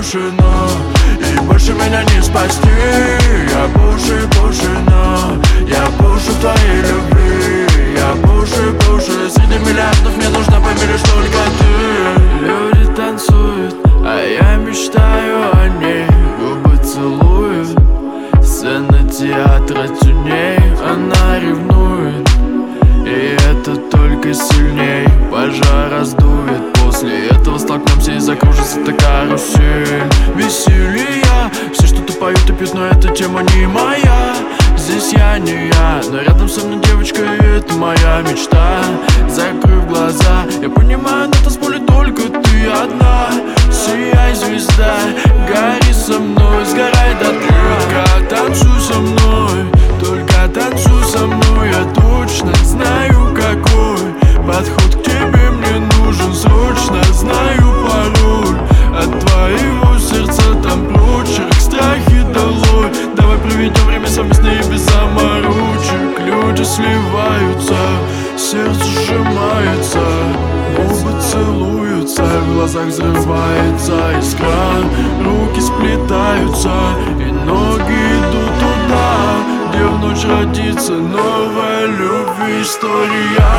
но и больше меня не спасти. Я больше, но я больше в твоей любви. Я больше, среди миллиардов мне нужна, пойми лишь только ты. Люди танцуют, а я мечтаю о ней. Губы целуют, сцена театра теней. Она ревнует, и это только сильней. Пожар раздует, после этого столкнемся и закружится эта карусель. Веселье, все что-то поют и пьют, но эта тема не моя. Здесь я не я, но рядом со мной девочка, и это моя мечта. Закрыв глаза, я понимаю, на танцполе только ты одна. Сияй, звезда, гори со мной, сгорай дотла. Только танцуй со мной, только танцуй со мной. Я точно знаю, какой подход к тебе мне нужен. Срочно знаю пароль от твоего сердца, там прочерк, страхи долой. Давай проведем время совместно и без заморочек. Люди сливаются, сердце сжимается, губы целуются, в глазах взрывается искра. Руки сплетаются и ноги идут туда, где в ночь родится новая любви история.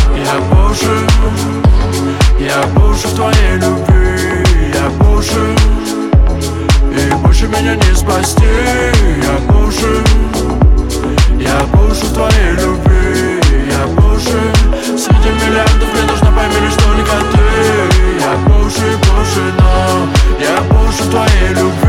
Я больше в твоей любви. Я больше, и больше меня не спасти. Я больше в твоей любви. Я больше, среди миллиардов мне нужна, пойми лишь только ты. Я больше, но я больше в твоей любви.